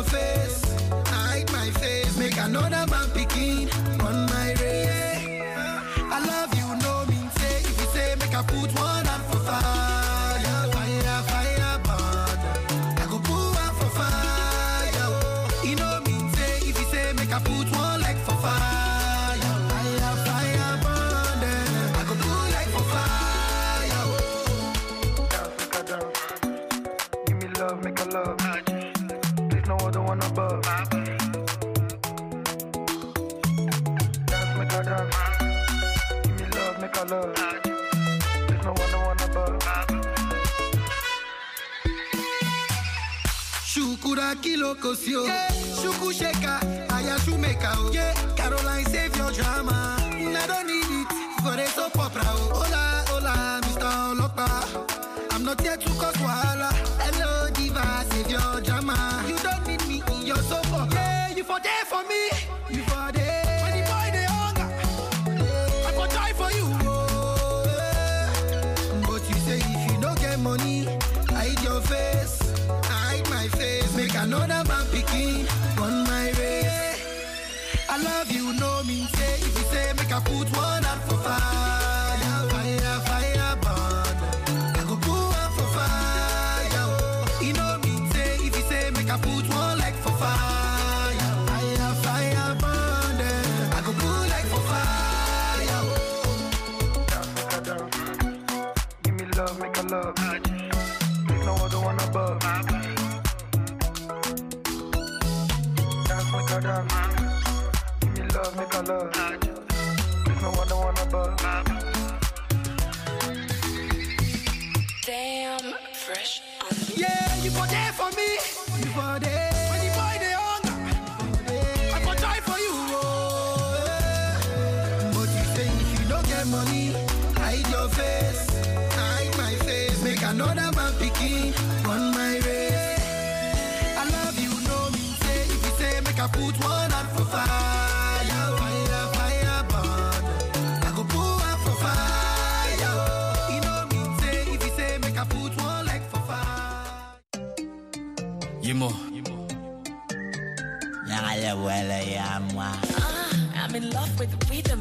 face, hide my face. Make another man picking on my race. I love you, no mean say. If you say make I put one hand for fire, fire, fire, burn. I go put one for fire. You know mean say. If you say make I put one leg for fire, fire, fire, burn. I go put leg for fire. Dance, give me love, make a love. There's no other one above. Dance, make a dance. Give me love, make a love. There's no other one above. Shukura kilo kosio, yeah. Shuku sheka, aya shumeka, oh. Yeah. Caroline save your drama. I don't need it for a soap opera. Oh. Hola, hola, Mr. Olopa. I'm not here to cause wahala. Hello, diva, save your drama. You don't need me in your soap opera. Yeah, you for there for me. You for there. When the boy they hunger, I go die for you. Oh, yeah. But you say if you don't get money, hide your face, hide my face. Make another man picking on my race. I love you, no mean say. If you say make I put one hand for fire, fire, fire, burn. I go put one for fire. You know mean say. If you say make I put one leg for fire, fire, fire, burn. I go put leg for fire. Dance, give me love, make a love. There's no other one above. Dance, make a dance. Give me love, make a love. There's no other one above. Damn, fresh on the Yeah, you for there for me. You for there. When the boy they hunger, I go die for you. Oh, yeah. But you say if you don't get money, hide your face, hide my face. Make another man picking on my race. I love you, no mean say. If you say make I put one hand for fire, fire, fire, burn. I go put one for fire. You know mean say. If you say make I put one leg for fire. Yemo. I'm in love with the rhythm.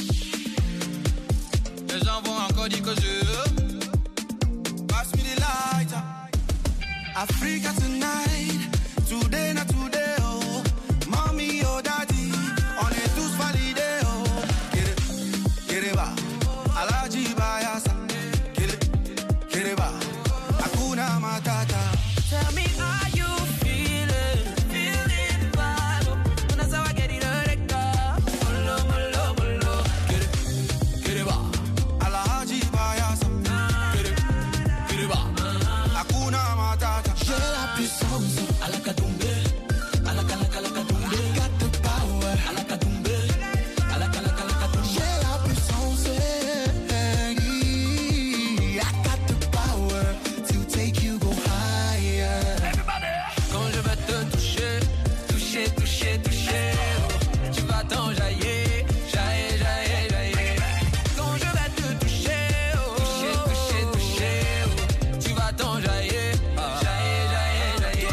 Les gens vont encore dire que je pass me the lighter. Africa tonight, today not today, oh. Mommy, oh daddy, on est tous validés, oh. Kireba, Alaji Bayasa, Kireba, Hakuna Matata. Tell me how you feeling bad. When I saw I get it molo, molo, molo. Kireba, Alaji Bayasa, Kireba, Hakuna Matata. J'ai la puissance, Alakatumbe, Alakatumbe. I got the power, Alakatumbe, Alakatumbe. J'ai la puissance, I got the power to take you go higher. Quand je vais te toucher, toucher, toucher, toucher, oh, tu vas t'enjailler, jailler, jailler, jailler. Quand je vais te toucher, oh, toucher, toucher, toucher, oh, tu vas t'enjailler, jailler, jailler, jailler.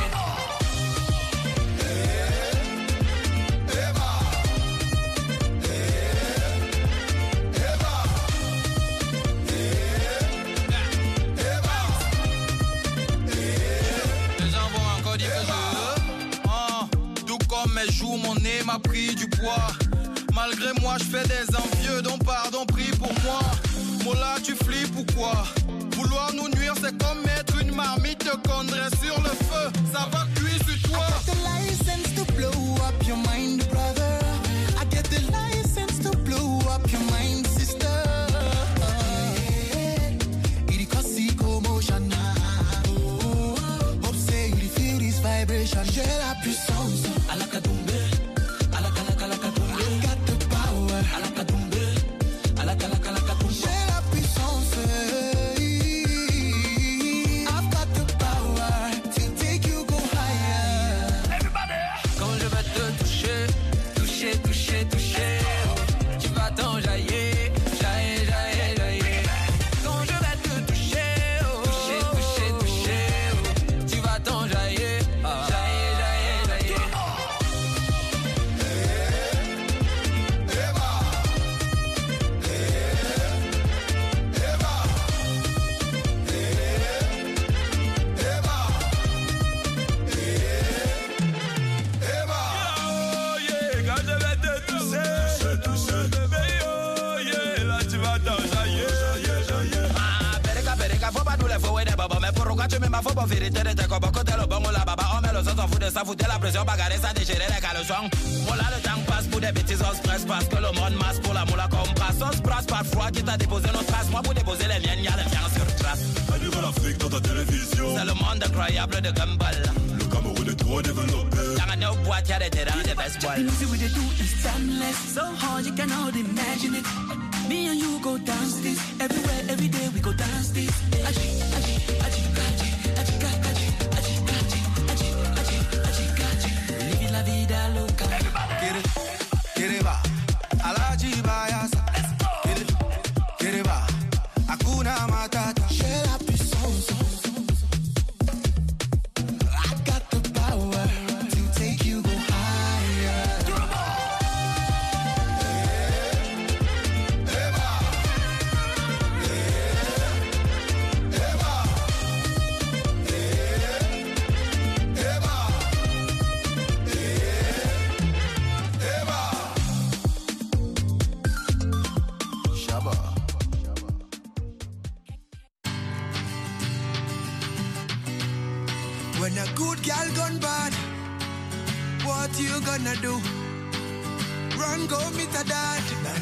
Les gens vont encore dire que je tout comme mes joues, mon nez m'a pris du poids. Malgré moi, je fais des envieux, donc pardon, prie pour moi. Mola, tu flippes ou quoi? Vouloir nous nuire, c'est comme mettre une marmite qu'on dresse sur le feu. Ça va cuire sur toi. The license to blow up your mind, brother. I get the license to blow up your mind, sister. Irikosi commotion. Hope say you feel this vibration. J'ai la puissance. Alakatumbe, Alakatumbe. I got the power. Alakatumbe, Alakatumbe. J'ai la puissance. I les faux et des babas. Mais pourquoi tu mets ma faux pour vérité de tes copains? Côté le bon ou la baba, on met le sang, s'en fout de ça, foutait la pression, bagarrer, ça déchirer les caleçons. Voilà, le temps passe pour des bêtises, on se presse parce que le monde masse pour la moula comme brasse. On se brasse par froid qui t'a déposé nos traces. Moi, pour déposer les miennes, y'a les miens sur trace. Annuel l'Afrique dans ta télévision. C'est le monde incroyable de Gumball. Le Cameroun est trop développé. Dans un autre boîte, y'a des terrains, des best boys. The music we do is timeless, so hard you cannot imagine it. Me and you go dance this, everywhere, every day we go dance this. Aji, aji, aji, aji, aji, aji, aji, aji, aji, aji, aji. Living la vida loca. Get it va, Alaji Bayasa. Get it va, Hakuna Matata. J'ai la puissance. I got the power to take you go higher. When a good girl gone bad, what you gonna do? Run, go meet a dad.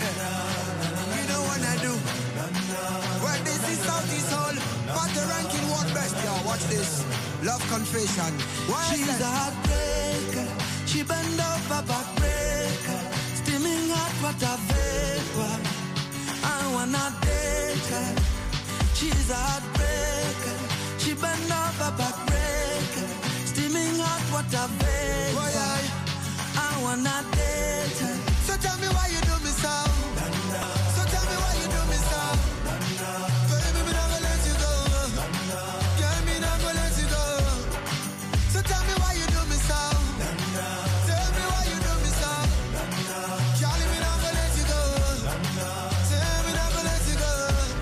You don't wanna do. Well, this is Southeast Hall, but the ranking what best? Yo, watch this. Love confession. Why she's a heartbreaker. She bend over backbreaker. Steaming hot water vapor. I wanna date her. She's a heartbreaker. She bend over backbreaker. Steaming hot water vapor. I wanna date her. So tell me why you do me so. So tell me why you do me so. Baby, me not gonna let you go. Girl, me not gonna let you go. So tell me why you do me so. Tell me why you do me so. Charlie, me not gonna let you go. Tell me not gonna let you go.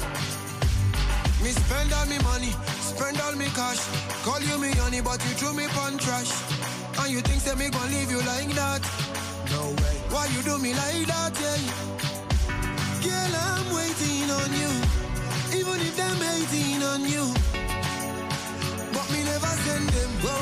Me spend all me money, spend all me cash. Call you me honey, but you threw me pon trash. And you think say me gon' leave you like that? No way. Why you do me like that, yeah? Girl, I'm waiting on you. Even if them hating on you. But me never send them go.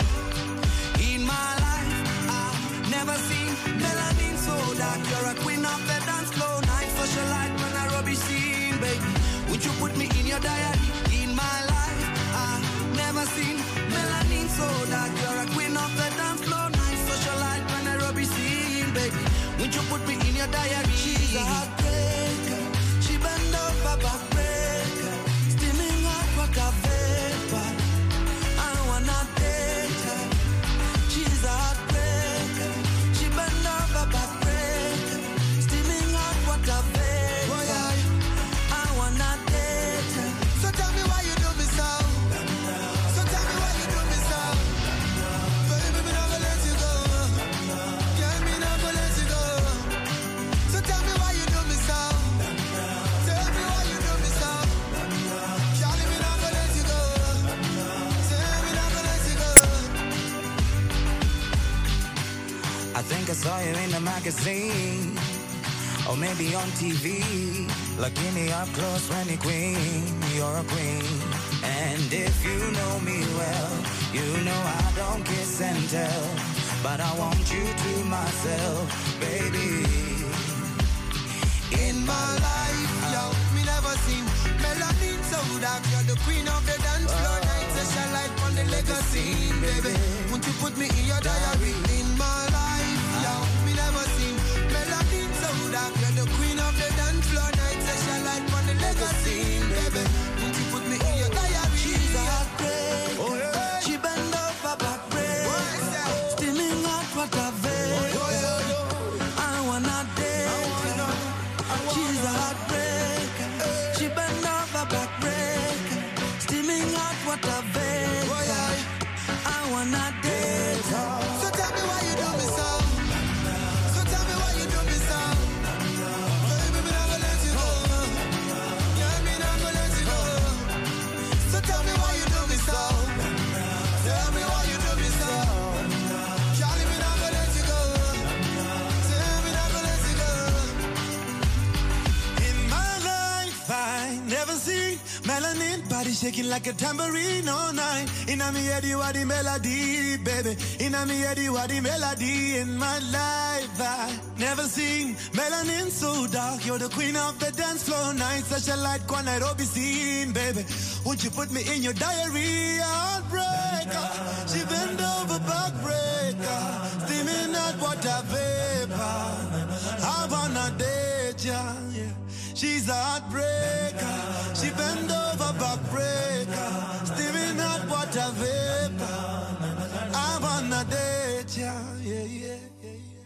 In my life, I've never seen melanin so dark. You're a queen of the dance floor. Night for your light when I rubbish scene, baby. Would you put me in your diary? In my life, I've never seen melanin so dark. You're a queen of the dance floor. Night for your light when I rubbish scene, baby. Would you put me in your diary? She's a heartbreaker. She bend over backbreaker. Steaming hot water vapor. I wanna date her. She's a heartbreaker. She bend over backbreaker. Steaming hot water vapor. I wanna date her. So tell me why you do me so. So tell me why you do me so. Baby, me not gonna let you go. Girl, me not gonna let you go. So tell me why you do me so. Tell me why you do me so. Charlie, me not gonna let you go. Tell me not gonna let you go. I think I saw you in the magazine, or maybe on TV. Looking me up close when you're queen, you're a queen. And if you know me well, you know I don't kiss and tell, but I want you to myself, baby. In my life, yo, me never seen melanin so dark. You're the queen of the dance floor. Night session light on the legacy, baby. Won't you put me in your diary? In my life, yo, me never seen melanin so dark. You're the queen of the dance floor. Night session light on the legacy, baby. Won't you put me in your diary? She's a heartbreaker. She bend over backbreaker. Steaming hot water vapor. I wanna date her. She's a heartbreaker. She bend over backbreaker. Steaming hot water vapor. I wanna date her. So tell me why you do me so. So tell me why you do me so. Baby, me not gonna let you go. Girl, me not melanin, body shaking like a tambourine all night. Inna me head you are the melody, baby. Inna me head you are the melody in my life. I never seen melanin so dark. You're the queen of the dance floor night. Such a light one Nairobi scene, baby. Won't you put me in your diary? Heartbreaker, she bend over backbreaker, steaming hot water vapor. I wanna date ya, yeah. She's a heartbreaker, she bend over backbreaker, steaming hot water vapor. I wanna date ya, yeah, yeah, yeah, yeah.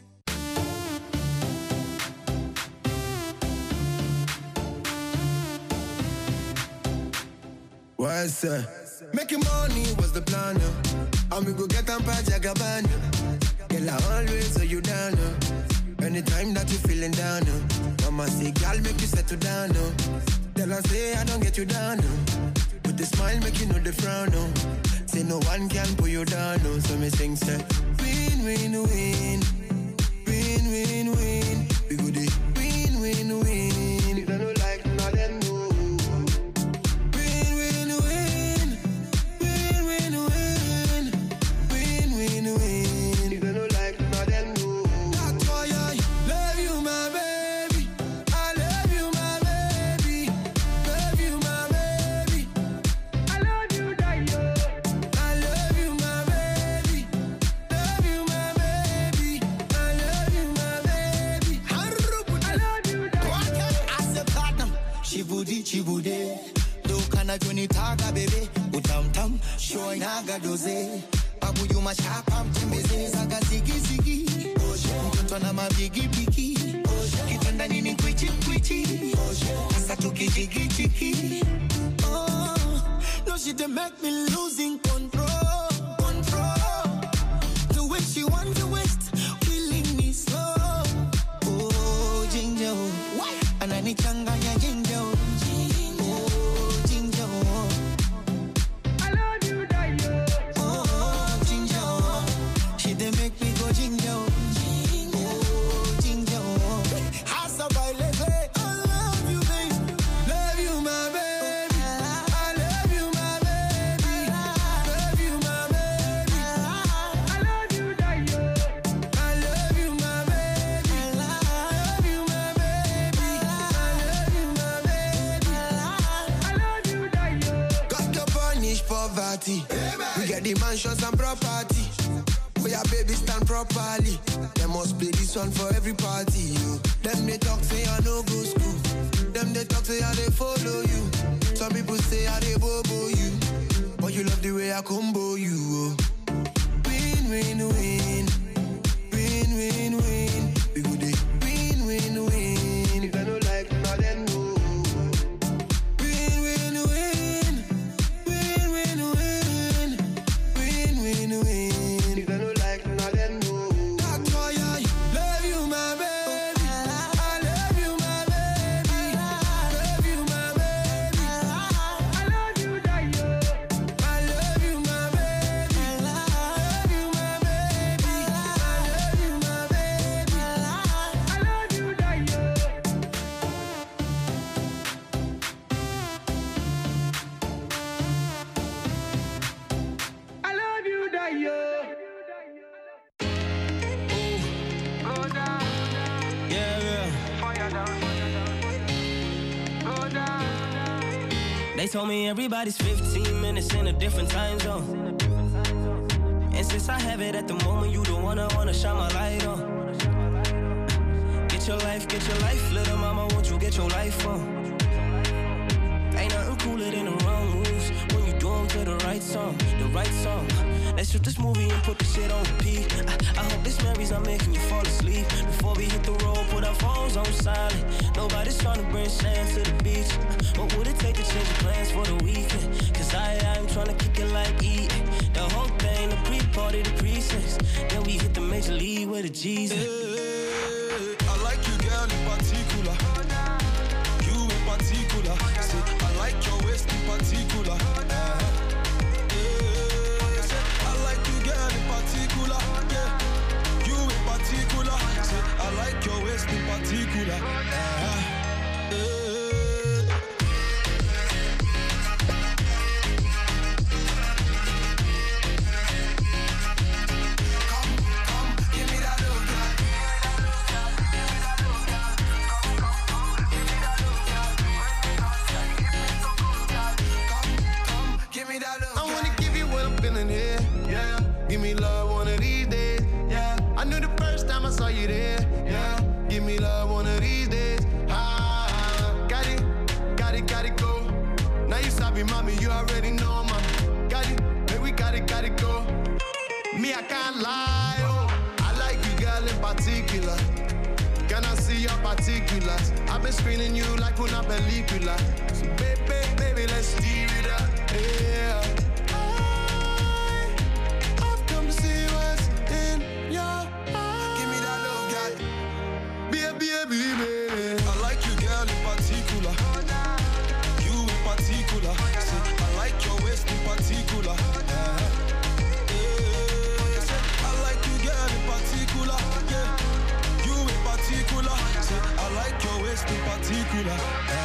What's that? Making money was the plan, and we go get them by Jagaban. Girl, I always hold you down, anytime that you feeling down, Mama say, girl, make you settle down, Tell her, say, I don't get you down, With the smile, make you know the frown, Say, no one can pull you down, So me sing, say, win, win, win. Win, win, win. We go the win, win, win. If I don't like, now then no. Win, win, win. Win, win, win. Win, win, win. If I don't like, now then no. That's why I love you, my baby. I love you, my baby. Love you, my baby. I love you, Dayo. I love you, my baby. Love you, my baby. I love you, my baby. I love you, Dayo. As a partner, Chibudi, do kana joni taga bebe, utam show naga doze, babu you ma chapam tembeze, zaga zigi, mtoto na mabigi, kitanda nini kwichi, asa tuki jigi, oh, no she dey make me losing control, the way she want to waste, killing me slow, oh, ginger, anani changanya ginger. We get the mansions and property. Where your baby stand properly. They must play this one for every party. You. Them they talk say I no go school. Them they talk say I they follow you. Some people say I they bobo you. But you love the way I combo you. Oh. Win, win, win. Win, win, win. We go dey win, win, win. If I don't like, now then no. They told me everybody's 15 minutes in a different time zone. And since I have it at the moment, you don't wanna shine my light on. Get your life, little mama, won't you get your life on? Ain't nothing cooler than the wrong moves when you do them to the right song, Let's shoot this movie and put the shit on repeat. I hope this memory's not making you fall asleep. Before we hit the road, put our phones on silent. Nobody's trying to bring sand to the beach. What would it take to change your plans for the weekend? Cause I'm trying to kick it like E. The whole thing, the pre-party, the pre-sex. Then we hit the major league with the G's. I like you, girl, in particular. You in particular. Say, I like your waist in particular. I like you, girl, in particular. Yeah. You in particular. Say, I like your waist in particular. feeling here, yeah. Give me love one of these days, yeah. I knew the first time I saw you there, yeah. Give me love one of these days, got it, go. Now you sabi, mommy, you already know, mama. Got it, baby, got it, go. Me, I can't lie, oh. I like you, girl, in particular. Can I see your particulars? I've been screening you like una película. So baby, let's steer it up, yeah. I've come to see what's in your eyes. Give me that love, girl. Baby. I like you, girl, in particular. You in particular. See, I like your waist in particular. I like you, girl, in particular. Yeah. You in particular. See, I like your waist in particular.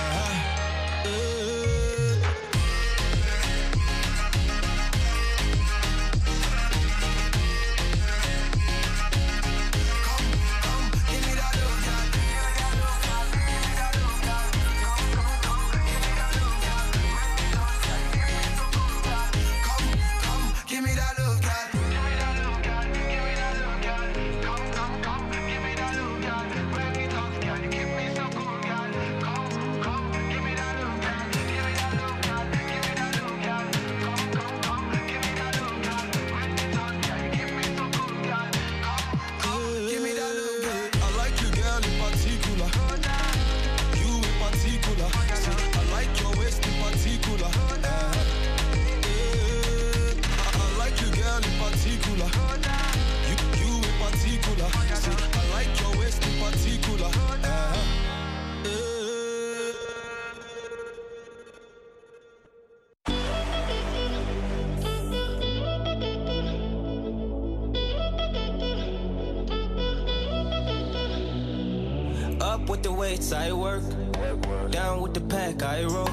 I work, down with the pack, I roll.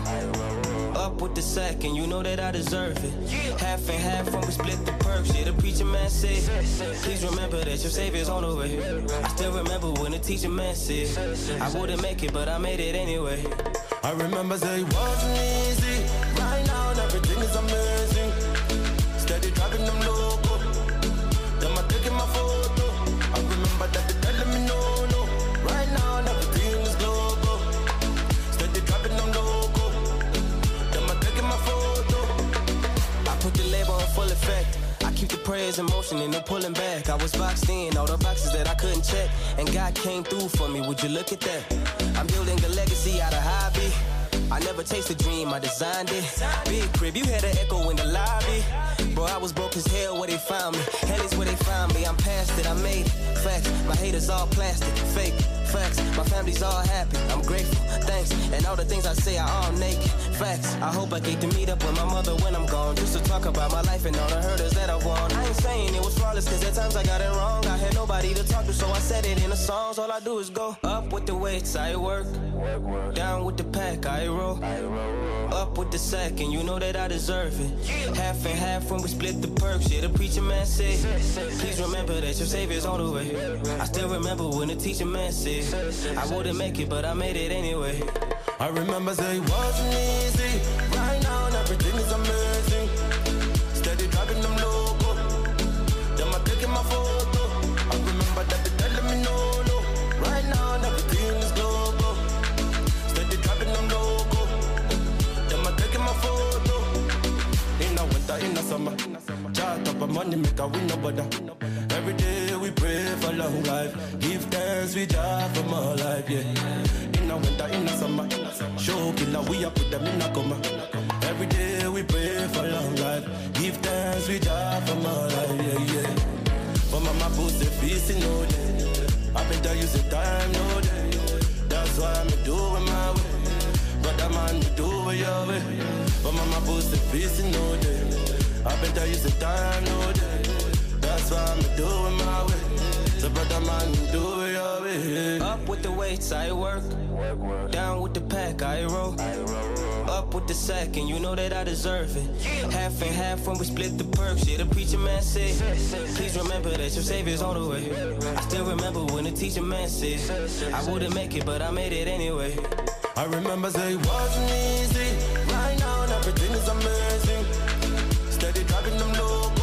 Up with the sack, and you know that I deserve it. Half and half when we split the perks. Yeah, the preacher man said, please remember that your savior's on the way. I still remember when the teacher man said, I wouldn't make it, but I made it anyway. I remember say it wasn't easy. Right now, everything is amazing. Steady dropping them loco. Them I taking my photo. I remember that they telling me no. Right now, everything is global. Steady dropping them loco. Them I taking my photo. I put the label in full effect. I keep the prayers in motion and no pulling back. I was boxed in, all the boxes that I couldn't check. And God came through for me, would you look at that? I'm building a legacy out of hobby. I never chased a dream, I designed it. Big crib, you had an echo in the lobby. Bro, I was broke as hell where they found me. Hell is where they found me, I'm past it, I made it. Facts, my haters all plastic, fake. Facts, my family's all happy, I'm grateful, thanks. And all the things I say are all naked. Facts, I hope I get to meet up with my mother when I'm gone. Just to talk about my life and all the hurdles that I won. I ain't saying it was flawless, cause at times I got it wrong. I had nobody to talk to, so I said it in the songs. All I do is go up with the weights, I work. Down with the pack, I roll. Up with the sack, and you know that I deserve it. Half and half when we split the perks. Yeah, the preacher man said, please remember that your savior's on the way. I still remember when the teacher man said, I wouldn't make it, but I made it anyway. I remember say it wasn't easy. Right now, everything is amazing. Steady dropping them loco. Them I taking my photo. I remember that they telling me no. Right now, everything is global. Steady dropping them loco. Them I taking my photo. In the winter, in the summer, chart up a money make a win no bother. Every day we pray for long life. Give thanks we job for more life, yeah. In the winter, in the summer, show killer we up with them in a coma. Every day we pray for long life. Give thanks we job for more life, yeah. For mama put the feast in no day. I better use the time no day. That's why I'm doing my way. Brother man, you do it your way. For mama put the feast in no day. I better use the time no day. That's why I'm doing my way. So brother man, do it your way. Up with the weights, I work. Down with the pack, I roll. Up with the sack, and you know that I deserve it. Half and half when we split the perks. Yeah, the preacher man said, please remember that your savior's on the way. I still remember when the teacher man said, I wouldn't make it, but I made it anyway. I remember say it wasn't easy. Right now, everything is amazing. Steady dropping them low.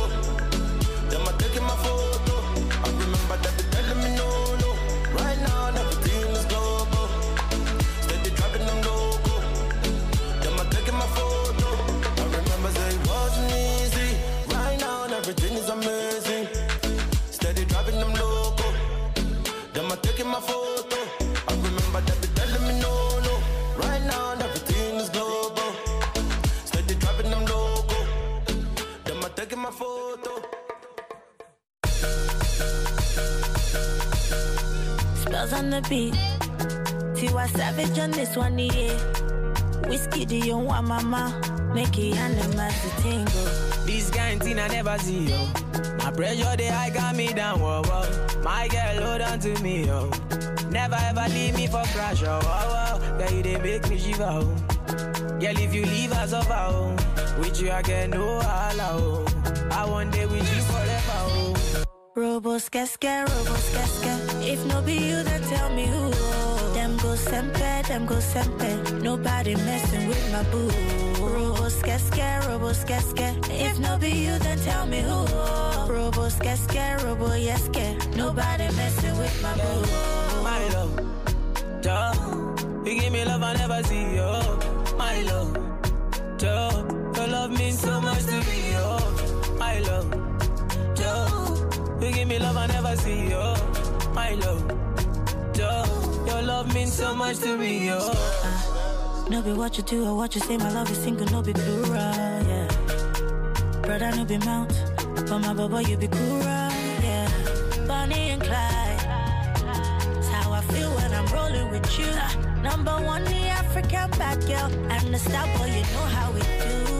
girls on the beat. Tiwa Savage on this one, yeah. Whiskey, do you want mama? Make it animals to tingle. This kind thing I never see, yo. My pressure, the high got me down, whoa, whoa. My girl, hold on to me, yo. Never ever leave me for crash, oh, oh, oh. Girl, you they make me shiver, oh. Girl, if you leave us over, oh. With you, I get no allow, oh. I want day with you forever, oh. Robos, casca. If no be you, then tell me who. Them go sempe. Nobody messing with my boo. Robos, casca. If no be you, then tell me who. Robos, casca. Nobody messing with my boo. My love, duh. You give me love I never see, oh. My love, duh. Your love means so much to me, oh. My love, duh. You give me love I never see, oh. My love, duh. Your love means so much to me, oh. No be what you do or what you say, my love is single, no be plural, yeah. Brother, no be mount, but my baba, you be cool, yeah. Bonnie and Clyde, that's how I feel when I'm rolling with you. Number one, the African bad girl, and the star boy, you know how we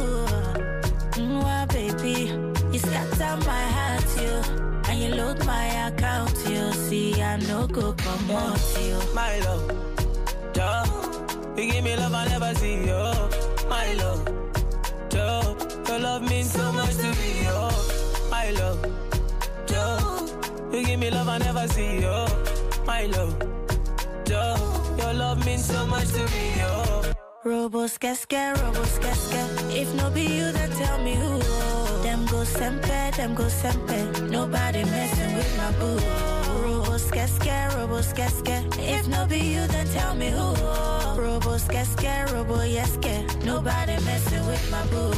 do. Well, baby, you scatter my heart, you. And you load my account, you see, I no go come out, you. My love, duh. You give me love I never see, oh. My love, duh. Your love means so much to me, oh. My love, duh. You give me love I never see, oh. My love, duh. Your love means so much to me, oh. Robos, casca. If no be you, then tell me who. Them go sempe. Nobody messing with my boo. Robos, casca. If no be you, then tell me who. Robos, casca. Nobody messing with my boo.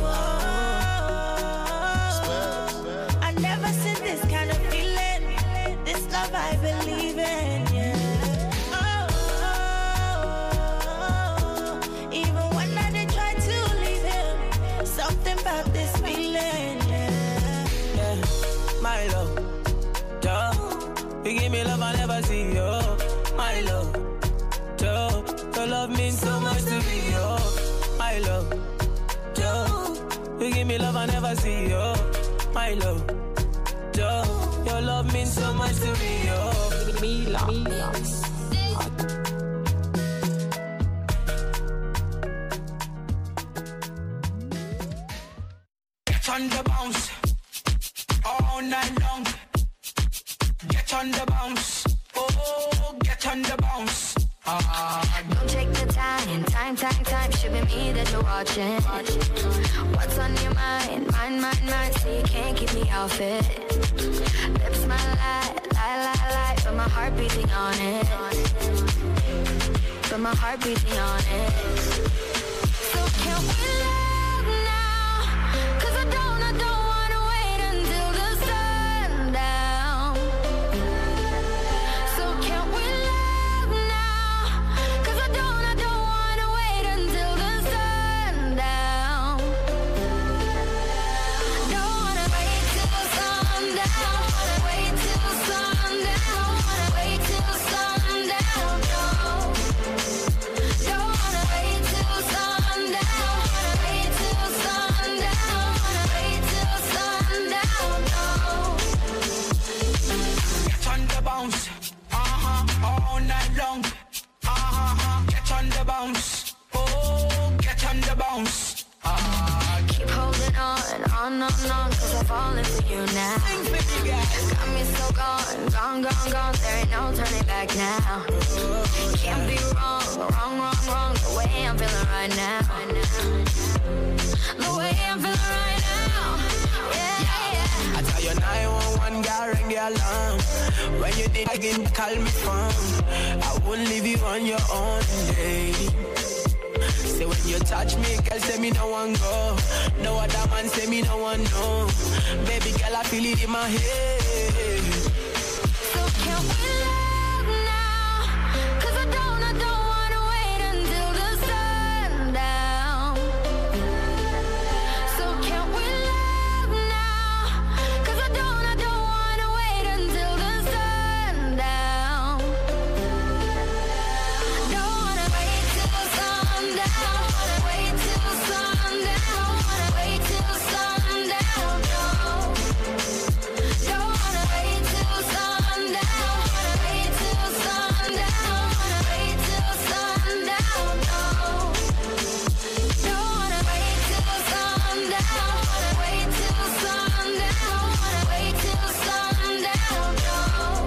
I never seen this kind of feeling. This love I believe in, yeah. About this feeling, yeah. My love, duh. You give me love I never see, oh. My love, duh. Your love means so much to me, oh. My love, duh. You give me love I never see, oh. My love, duh. Your love means so much to me, oh. Me love. On the bounce, all night long. Get on the bounce, oh, get on the bounce. Don't take the time. Should be me that you're watching. What's on your mind? Mine. So you can't keep me off it. Lips my lie, but my heart beating on it. So can we love now? 'Cause I don't wanna wait until the sundown. So can we love now? 'Cause I don't wanna wait until the sundown. Don't wanna wait till sundown. Wait till sundown. Wait till sundown. No. Don't wanna wait till sundown. Wait till sundown. Wait till sundown. No. Get on the bounce, all night long. Get on the bounce, oh, get on the bounce. Keep holding on, 'cause I'm falling for you now. Got me so gone. There ain't no turning back now. Can't be wrong. The way I'm feeling right now. The way I'm feeling right now. Yeah. I tell you 911, girl, ring the alarm. When you did again, call me from. I won't leave you on your own, lady. Say when you touch me, girl, say me no one go. No other man say me no one know. Baby girl, I feel it in my head. So can we love now? 'Cause I don't wanna wait until the sundown. So can we love now? 'Cause I don't wanna wait until the sundown. Wait till sundown. Wait till sundown. No.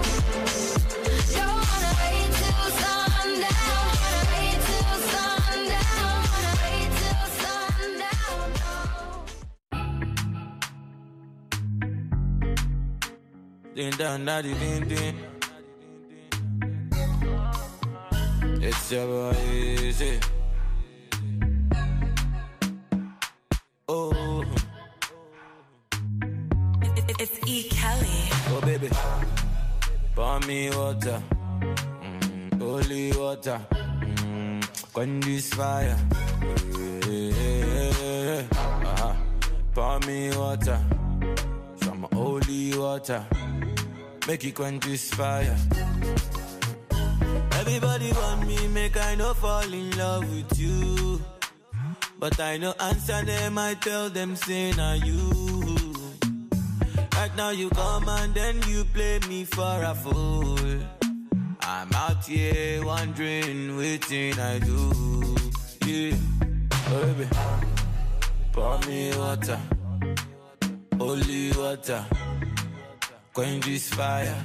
Don't wanna wait till sundown. Wait till sundown. Wait till sundown. Din dan da di din din. It's your boy Easy. Oh, it's E. Kelly. Oh baby, pour me water, holy water, quench this fire. Pour me water, some holy water, make it quench this fire. Everybody want me, make I no fall in love with you. But I no answer them, I tell them, say na you. Right now you come and then you play me for a fool. I'm out here wondering waiting I do. Yeah, oh, baby, pour me water, holy water, quench this fire.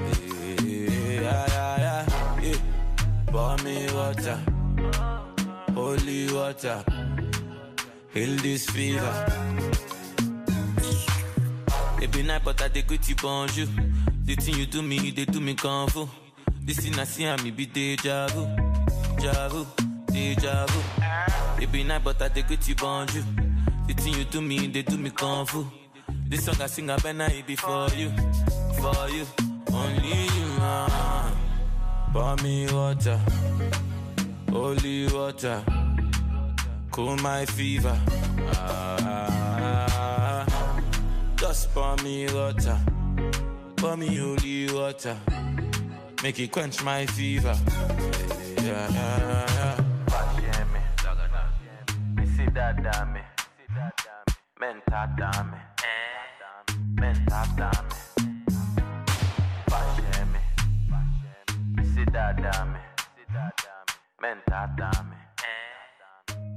Yeah. Pour me water, holy water, heal this fever. It be night, but I dey greet you bonjour. The thing you do me, they do me kung fu. This thing I see, me be deja vu, deja vu, deja vu. It be night, but I dey greet you bonjour. The thing you do me, they do me kung fu. This song I sing, I better it be for you, only you, man. Pour me water, holy water, cool my fever. Just pour me water, pour me holy water, make it quench my fever. Yeah. Me see that dame, menta dame, menta dame. See that dame, menta dame.